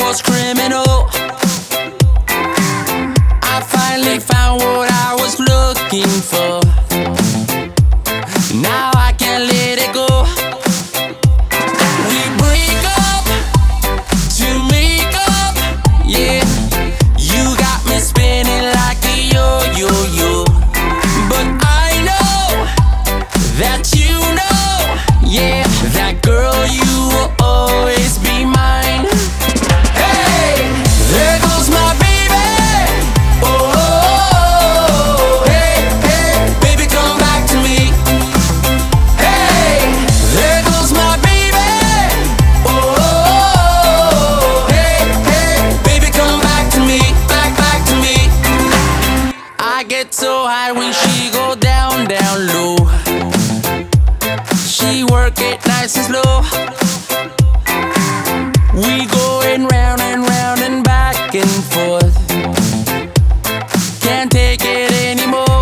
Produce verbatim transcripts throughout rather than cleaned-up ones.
was criminal. I finally found what I was looking for. Now I can't let it go. We break up to make up, yeah. You got me spinning like a yo-yo-yo. But I know that you know, yeah, that girl, you will always be mine. Hey, there goes my baby. Oh, hey, hey, baby, come back to me. Hey, there goes my baby. Oh, hey, hey, baby, come back to me, back, back to me. I get so high when she go down, down low. She work it nice and slow. We going round and round and back and forth. Can't take it anymore.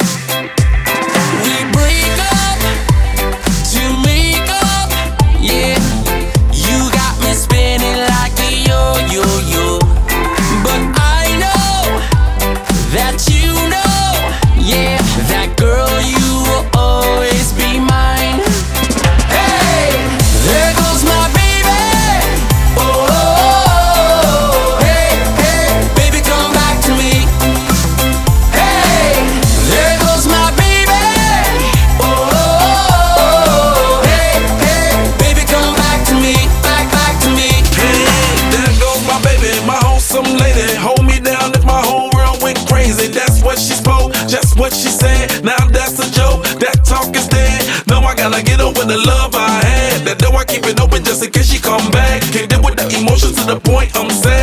We break up to make up, yeah. You got me spinning like a yo-yo-yo. But I know that you know, yeah, that girl, you will always be mine. Hey, there goes my baby. Oh, hey, hey, baby, come back to me. Hey, there goes my baby. Oh, hey, hey, baby, come back to me, back, back to me. Hey, there goes my baby, my wholesome lady. Hold me down if my whole world went crazy. That's what she spoke, just what she said. Now that's a joke, that talk is dead. No, I gotta get over the love I had. That door I keep it open just in case she come back. Can't deal with the emotions to the point I'm sad.